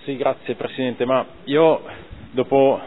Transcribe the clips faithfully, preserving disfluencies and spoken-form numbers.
Sì, grazie Presidente, ma io dopo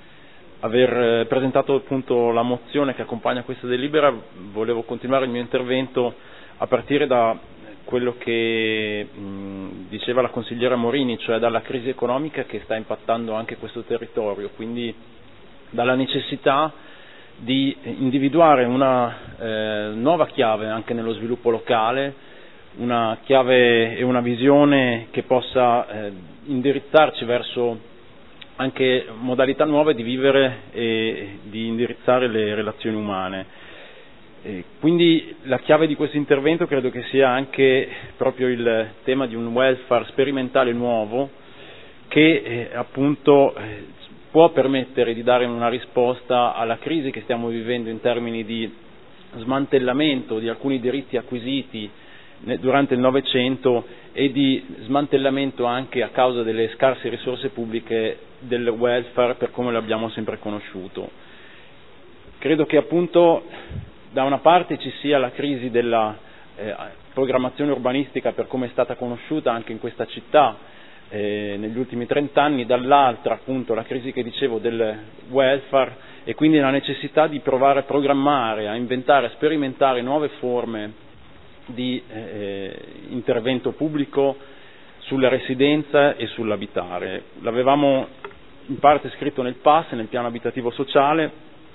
aver presentato appunto la mozione che accompagna questa delibera volevo continuare il mio intervento a partire da quello che mh, diceva la consigliera Morini, cioè dalla crisi economica che sta impattando anche questo territorio, quindi dalla necessità di individuare una eh, nuova chiave anche nello sviluppo locale, una chiave e una visione che possa eh, indirizzarci verso anche modalità nuove di vivere e di indirizzare le relazioni umane. E quindi la chiave di questo intervento credo che sia anche proprio il tema di un welfare sperimentale nuovo che eh, appunto eh, può permettere di dare una risposta alla crisi che stiamo vivendo in termini di smantellamento di alcuni diritti acquisiti durante il Novecento e di smantellamento anche a causa delle scarse risorse pubbliche del welfare per come lo abbiamo sempre conosciuto. Credo che appunto da una parte ci sia la crisi della eh, programmazione urbanistica per come è stata conosciuta anche in questa città eh, negli ultimi trent'anni, dall'altra appunto la crisi che dicevo del welfare e quindi la necessità di provare a programmare, a inventare, a sperimentare nuove forme di eh, intervento pubblico sulla residenza e sull'abitare. L'avevamo in parte scritto nel P A S, nel piano abitativo sociale,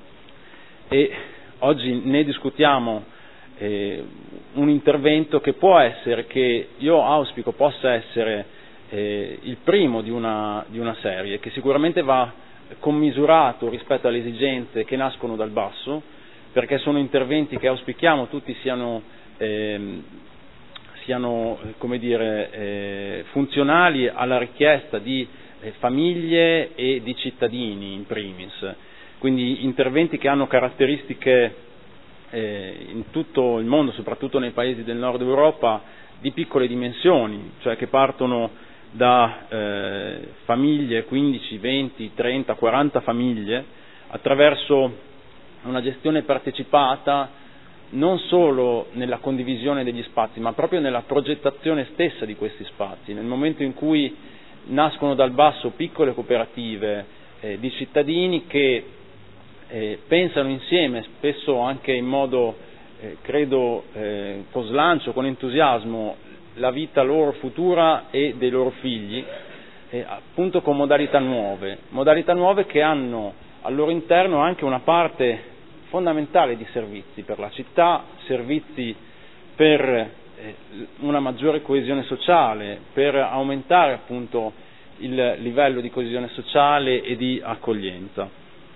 e oggi ne discutiamo eh, un intervento che può essere, che io auspico possa essere eh, il primo di una, di una serie, che sicuramente va commisurato rispetto alle esigenze che nascono dal basso, perché sono interventi che auspichiamo tutti siano Eh, siano come dire, eh, funzionali alla richiesta di eh, famiglie e di cittadini in primis, quindi interventi che hanno caratteristiche eh, in tutto il mondo, soprattutto nei paesi del nord Europa, di piccole dimensioni, cioè che partono da eh, famiglie, quindici, venti, trenta, quaranta famiglie, attraverso una gestione partecipata non solo nella condivisione degli spazi, ma proprio nella progettazione stessa di questi spazi. Nel momento in cui nascono dal basso piccole cooperative eh, di cittadini che eh, pensano insieme, spesso anche in modo, eh, credo, eh, con slancio, con entusiasmo, la vita loro futura e dei loro figli, eh, appunto con modalità nuove, modalità nuove che hanno al loro interno anche una parte fondamentale di servizi per la città, servizi per eh, una maggiore coesione sociale, per aumentare appunto il livello di coesione sociale e di accoglienza.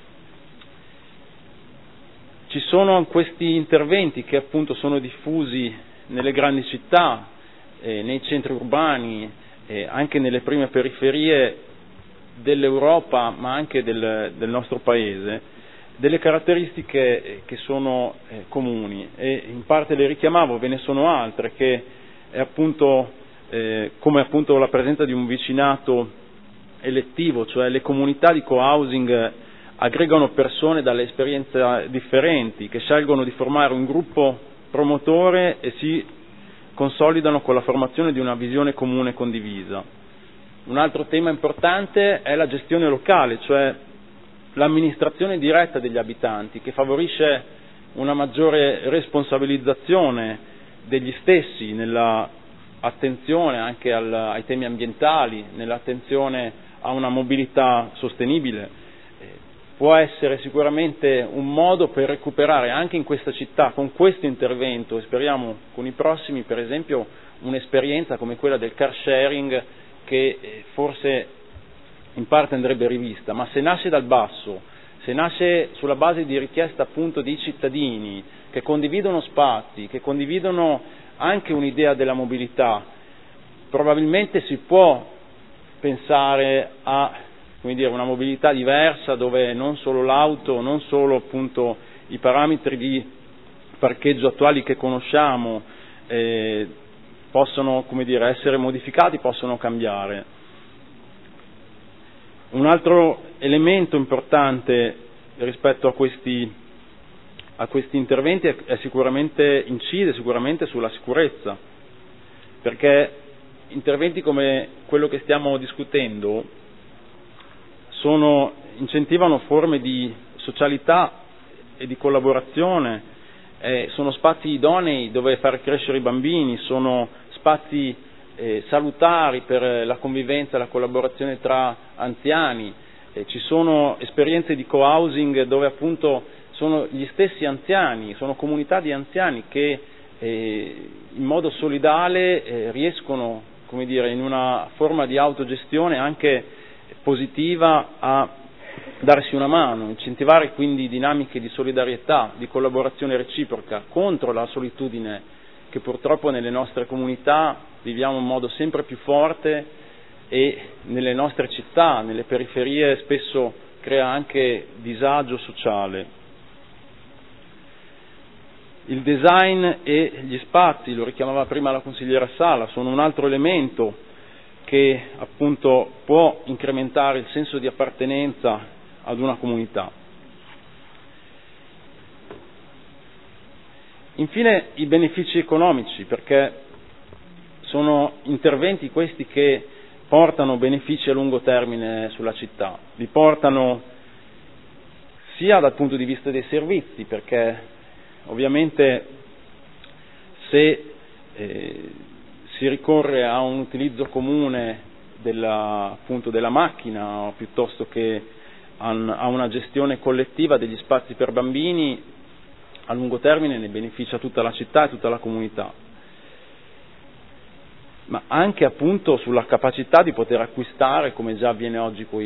Ci sono questi interventi che appunto sono diffusi nelle grandi città, eh, nei centri urbani, eh, anche nelle prime periferie dell'Europa, ma anche del, del nostro Paese, delle caratteristiche che sono eh, comuni, e in parte le richiamavo, ve ne sono altre che è appunto eh, come appunto la presenza di un vicinato elettivo, cioè le comunità di co-housing aggregano persone dalle esperienze differenti che scelgono di formare un gruppo promotore e si consolidano con la formazione di una visione comune condivisa. Un altro tema importante è la gestione locale, cioè l'amministrazione diretta degli abitanti, che favorisce una maggiore responsabilizzazione degli stessi nella attenzione anche al, ai temi ambientali, nell'attenzione a una mobilità sostenibile. Eh, può essere sicuramente un modo per recuperare anche in questa città, con questo intervento, e speriamo con i prossimi, per esempio, un'esperienza come quella del car sharing che eh, forse in parte andrebbe rivista, ma se nasce dal basso, se nasce sulla base di richiesta appunto di cittadini che condividono spazi, che condividono anche un'idea della mobilità, probabilmente si può pensare a, come dire, una mobilità diversa, dove non solo l'auto, non solo appunto i parametri di parcheggio attuali che conosciamo eh, possono, come dire, essere modificati, possono cambiare. Un altro elemento importante rispetto a questi, a questi interventi è, è sicuramente, incide sicuramente sulla sicurezza, perché interventi come quello che stiamo discutendo sono, incentivano forme di socialità e di collaborazione, eh, sono spazi idonei dove far crescere i bambini, sono spazi eh, salutari per la convivenza e la collaborazione tra anziani, eh, ci sono esperienze di co-housing dove appunto sono gli stessi anziani, sono comunità di anziani che eh, in modo solidale eh, riescono, come dire, in una forma di autogestione anche positiva a darsi una mano, incentivare quindi dinamiche di solidarietà, di collaborazione reciproca contro la solitudine che purtroppo nelle nostre comunità viviamo in modo sempre più forte e nelle nostre città, nelle periferie spesso crea anche disagio sociale. Il design e gli spazi, lo richiamava prima la consigliera Sala, sono un altro elemento che appunto può incrementare il senso di appartenenza ad una comunità. Infine i benefici economici, perché sono interventi questi che portano benefici a lungo termine sulla città, li portano sia dal punto di vista dei servizi, perché ovviamente se eh, si ricorre a un utilizzo comune della, appunto, della macchina piuttosto che a una gestione collettiva degli spazi per bambini, a lungo termine ne beneficia tutta la città e tutta la comunità, ma anche appunto sulla capacità di poter acquistare, come già avviene oggi con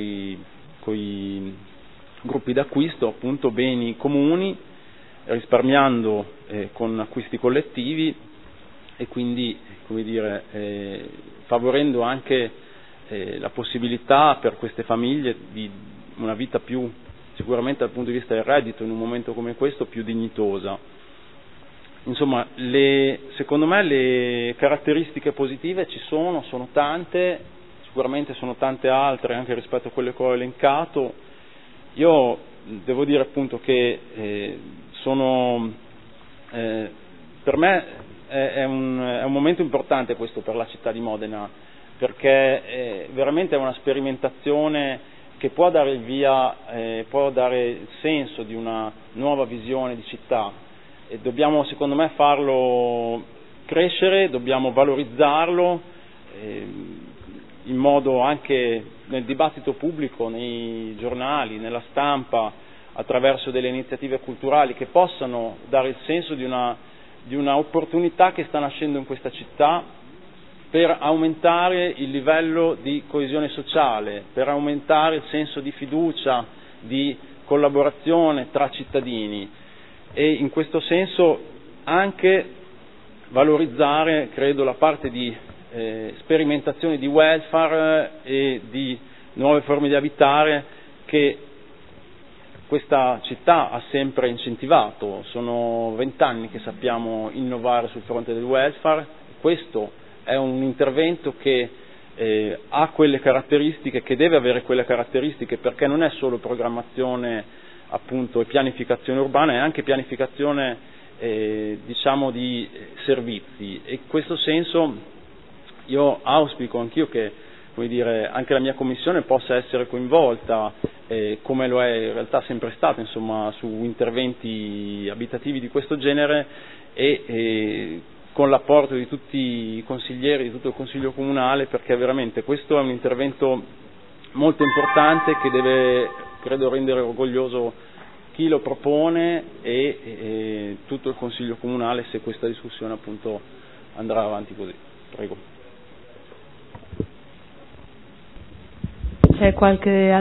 i gruppi d'acquisto, appunto beni comuni, risparmiando eh, con acquisti collettivi e quindi, come dire, eh, favorendo anche eh, la possibilità per queste famiglie di una vita più, sicuramente dal punto di vista del reddito, in un momento come questo, più dignitosa. Insomma, le, secondo me le caratteristiche positive ci sono, sono tante, sicuramente sono tante altre anche rispetto a quelle che ho elencato. Io devo dire appunto che eh, sono, eh, per me è, è, un, è un momento importante questo per la città di Modena, perché eh, veramente è una sperimentazione che può dare il via, eh, può dare il senso di una nuova visione di città, e dobbiamo secondo me farlo crescere, dobbiamo valorizzarlo eh, in modo anche nel dibattito pubblico, nei giornali, nella stampa, attraverso delle iniziative culturali che possano dare il senso di una, di una opportunità che sta nascendo in questa città per aumentare il livello di coesione sociale, per aumentare il senso di fiducia, di collaborazione tra cittadini, e in questo senso anche valorizzare, credo, la parte di eh, sperimentazione di welfare e di nuove forme di abitare che questa città ha sempre incentivato. Sono vent'anni che sappiamo innovare sul fronte del welfare, questo è un intervento che eh, ha quelle caratteristiche, che deve avere quelle caratteristiche, perché non è solo programmazione appunto e pianificazione urbana, è anche pianificazione eh, diciamo di servizi, e in questo senso io auspico anch'io che, come dire, anche la mia commissione possa essere coinvolta eh, come lo è in realtà sempre stato, insomma, su interventi abitativi di questo genere, e, e con l'apporto di tutti i consiglieri, di tutto il Consiglio Comunale, perché veramente questo è un intervento molto importante che deve, credo, rendere orgoglioso chi lo propone e, e tutto il Consiglio Comunale, se questa discussione appunto andrà avanti così. Prego. C'è qualche